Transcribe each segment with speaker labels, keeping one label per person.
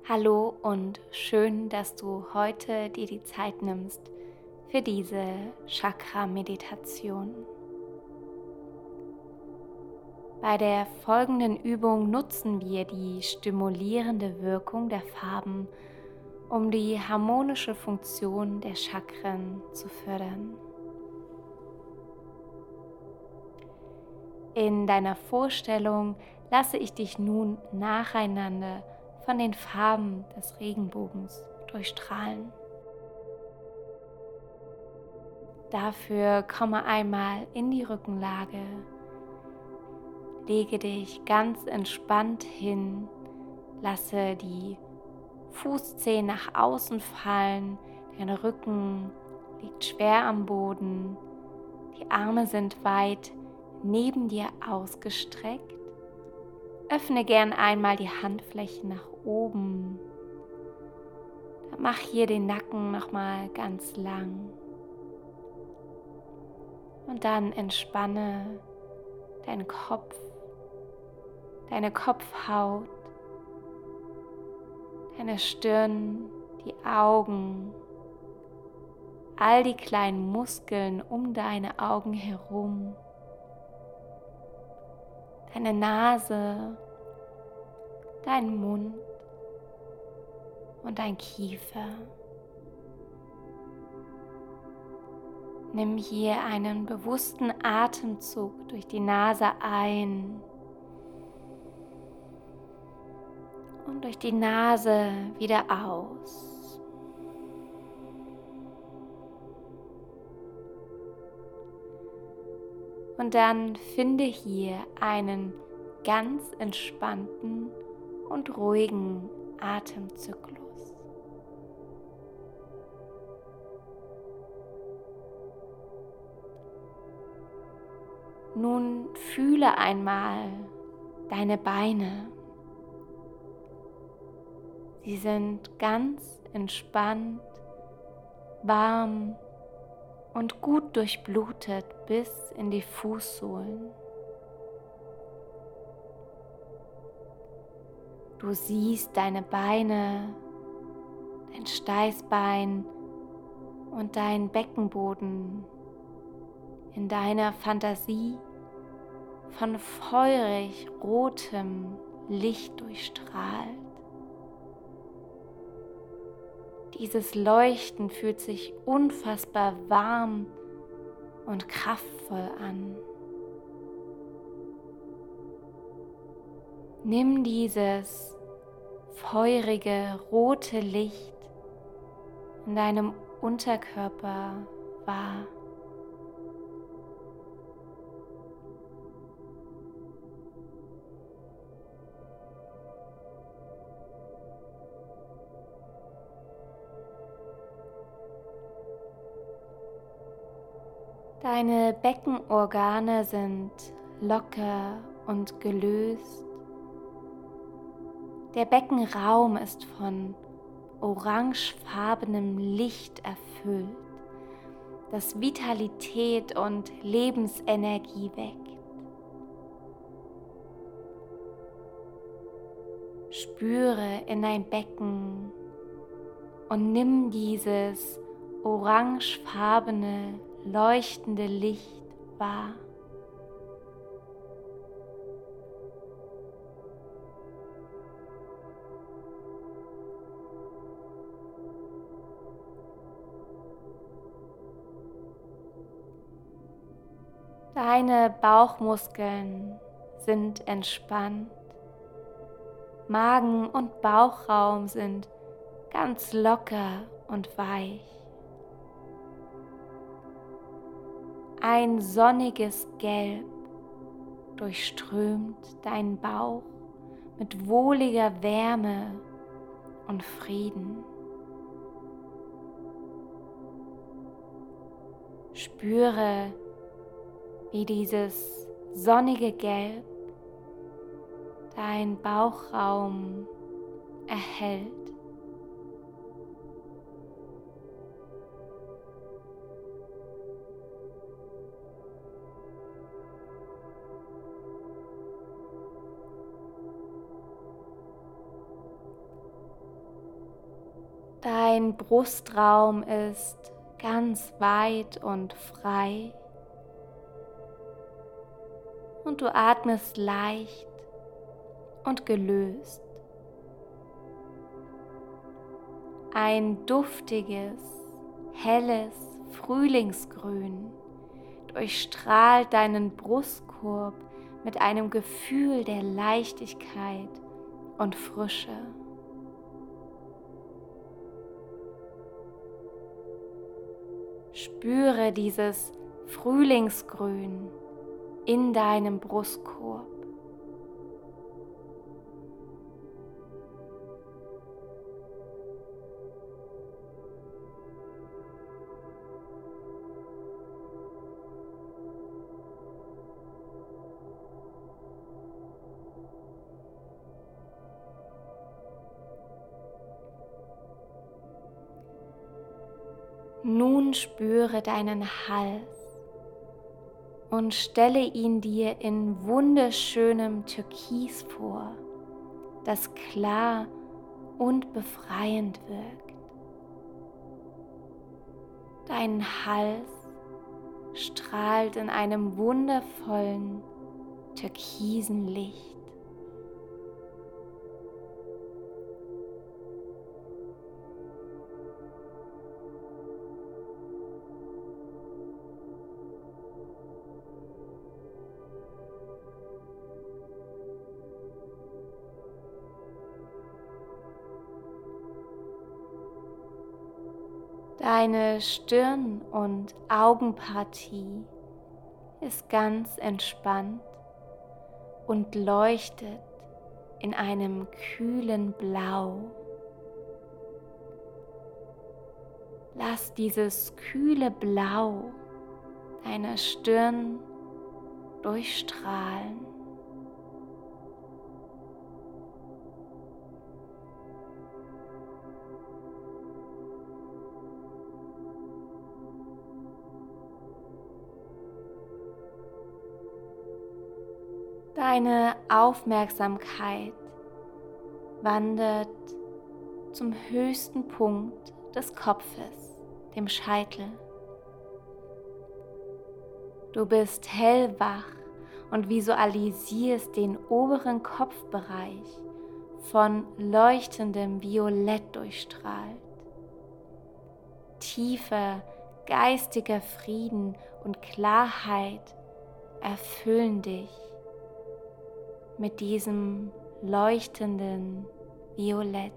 Speaker 1: Hallo und schön, dass du heute dir die Zeit nimmst für diese Chakra-Meditation. Bei der folgenden Übung nutzen wir die stimulierende Wirkung der Farben, um die harmonische Funktion der Chakren zu fördern. In deiner Vorstellung lasse ich dich nun nacheinander von den Farben des Regenbogens durchstrahlen. Dafür komme einmal in die Rückenlage, lege dich ganz entspannt hin, lasse die Fußzehen nach außen fallen, dein Rücken liegt schwer am Boden, die Arme sind weit neben dir ausgestreckt. Öffne gern einmal die Handflächen nach oben. Mach hier den Nacken nochmal ganz lang. Und dann entspanne deinen Kopf, deine Kopfhaut, deine Stirn, die Augen, all die kleinen Muskeln um deine Augen herum, deine Nase, dein Mund und dein Kiefer. Nimm hier einen bewussten Atemzug durch die Nase ein und durch die Nase wieder aus. Und dann finde hier einen ganz entspannten und ruhigen Atemzyklus. Nun fühle einmal deine Beine. Sie sind ganz entspannt, warm und gut durchblutet bis in die Fußsohlen. Du siehst deine Beine, dein Steißbein und dein Beckenboden in deiner Fantasie von feurig rotem Licht durchstrahlt. Dieses Leuchten fühlt sich unfassbar warm und kraftvoll an. Nimm dieses feurige rote Licht in deinem Unterkörper wahr. Deine Beckenorgane sind locker und gelöst. Der Beckenraum ist von orangefarbenem Licht erfüllt, das Vitalität und Lebensenergie weckt. Spüre in dein Becken und nimm dieses orangefarbene, leuchtende Licht wahr. Deine Bauchmuskeln sind entspannt. Magen und Bauchraum sind ganz locker und weich. Ein sonniges Gelb durchströmt deinen Bauch mit wohliger Wärme und Frieden. Spüre, wie dieses sonnige Gelb dein Bauchraum erhellt. Dein Brustraum ist ganz weit und frei und du atmest leicht und gelöst. Ein duftiges, helles Frühlingsgrün durchstrahlt deinen Brustkorb mit einem Gefühl der Leichtigkeit und Frische. Spüre dieses Frühlingsgrün in deinem Brustkorb. Nun spüre deinen Hals und stelle ihn dir in wunderschönem Türkis vor, das klar und befreiend wirkt. Dein Hals strahlt in einem wundervollen türkisen Licht. Deine Stirn- und Augenpartie ist ganz entspannt und leuchtet in einem kühlen Blau. Lass dieses kühle Blau deine Stirn durchstrahlen. Deine Aufmerksamkeit wandert zum höchsten Punkt des Kopfes, dem Scheitel. Du bist hellwach und visualisierst den oberen Kopfbereich von leuchtendem Violett durchstrahlt. Tiefer geistiger Frieden und Klarheit erfüllen dich mit diesem leuchtenden Violett.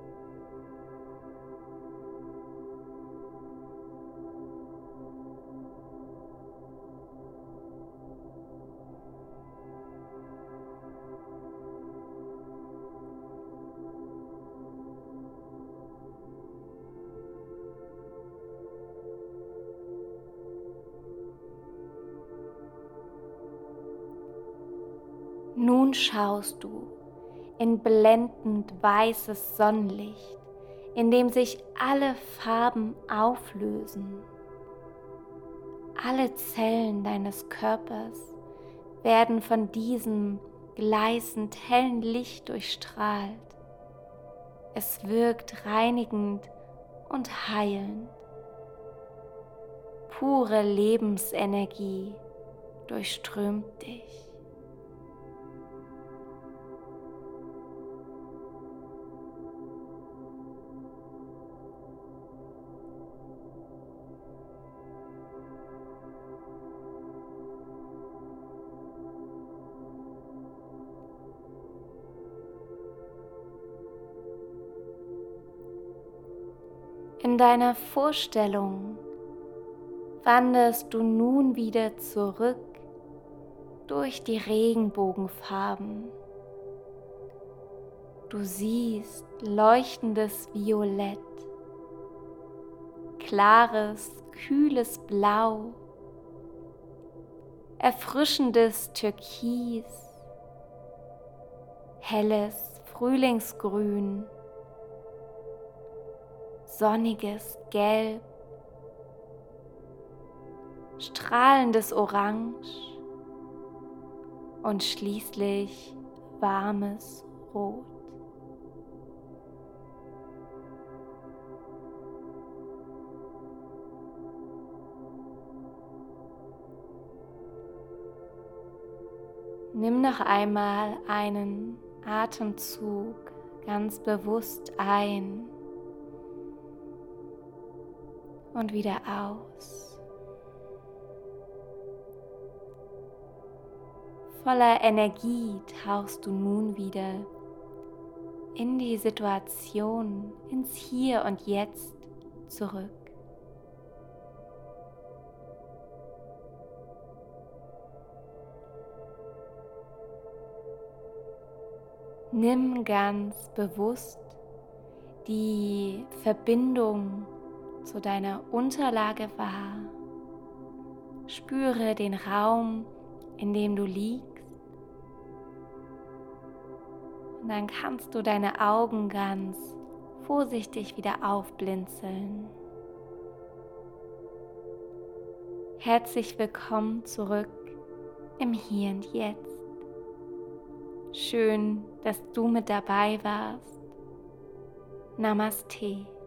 Speaker 1: Nun schaust du in blendend weißes Sonnenlicht, in dem sich alle Farben auflösen. Alle Zellen deines Körpers werden von diesem gleißend hellen Licht durchstrahlt. Es wirkt reinigend und heilend. Pure Lebensenergie durchströmt dich. In deiner Vorstellung wanderst du nun wieder zurück durch die Regenbogenfarben. Du siehst leuchtendes Violett, klares, kühles Blau, erfrischendes Türkis, helles Frühlingsgrün, sonniges Gelb, strahlendes Orange und schließlich warmes Rot. Nimm noch einmal einen Atemzug ganz bewusst ein und wieder aus. Voller Energie tauchst du nun wieder in die Situation, ins Hier und Jetzt zurück. Nimm ganz bewusst die Verbindung zu deiner Unterlage wahr. Spüre den Raum, in dem du liegst. Und dann kannst du deine Augen ganz vorsichtig wieder aufblinzeln. Herzlich willkommen zurück im Hier und Jetzt. Schön, dass du mit dabei warst. Namaste.